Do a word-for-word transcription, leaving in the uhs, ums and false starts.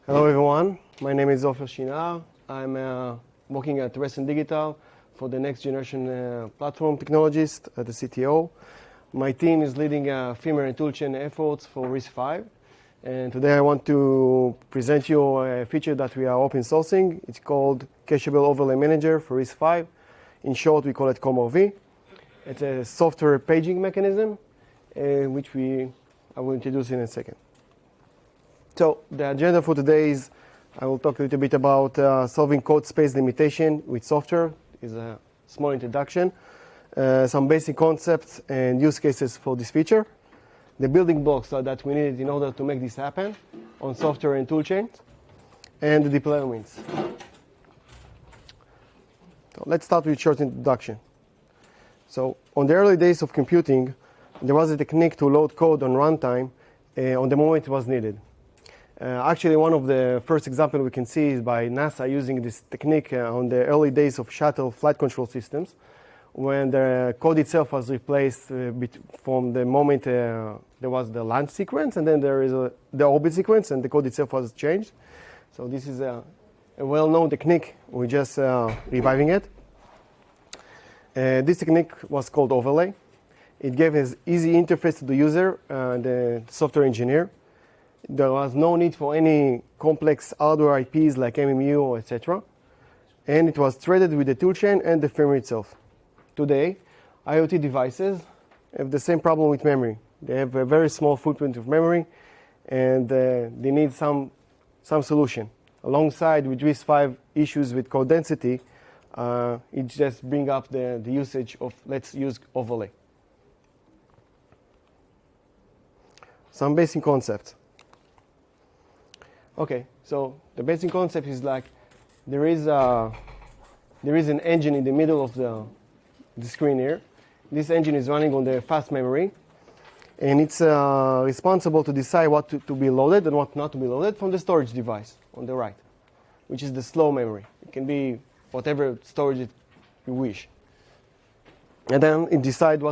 Hello everyone, my name is Ofer Shinar. I'm uh, working at Rescent Digital for the next generation uh, platform technologist at the C T O. My team is leading uh, firmware and toolchain efforts for RISC-V. And today I want to present you a feature that we are open sourcing. It's called Cacheable Overlay Manager for RISC-V. In short, we call it COM-R-V. It's a software paging mechanism, uh, which we I will introduce in a second. So the agenda for today is I will talk a little bit about uh, solving code space limitation with software. Is a small introduction, uh, some basic concepts and use cases for this feature, the building blocks that we needed in order to make this happen on software and toolchains, and the deployments. So let's start with a short introduction. So on the early days of computing, there was a technique to load code on runtime uh, on the moment it was needed. Uh, actually, one of the first examples we can see is by NASA using this technique uh, on the early days of shuttle flight control systems, when the code itself was replaced uh, from the moment uh, there was the launch sequence, and then there is a, the orbit sequence, and the code itself was changed. So this is a, a well-known technique. We're just uh, reviving it. Uh, this technique was called overlay. It gave an easy interface to the user, uh, the software engineer. There was no need for any complex hardware I Ps like M M U or et cetera. And it was threaded with the toolchain and the firmware itself. Today, IoT devices have the same problem with memory. They have a very small footprint of memory, and uh, they need some, some solution. Alongside with RISC-V issues with code density, uh, it just brings up the, the usage of let's use overlay. Some basic concepts. Okay, so the basic concept is like there is a, there is an engine in the middle of the, the screen here. This engine is running on the fast memory, and it's uh, responsible to decide what to, to be loaded and what not to be loaded from the storage device on the right, which is the slow memory. It can be whatever storage it, you wish. And then it decides what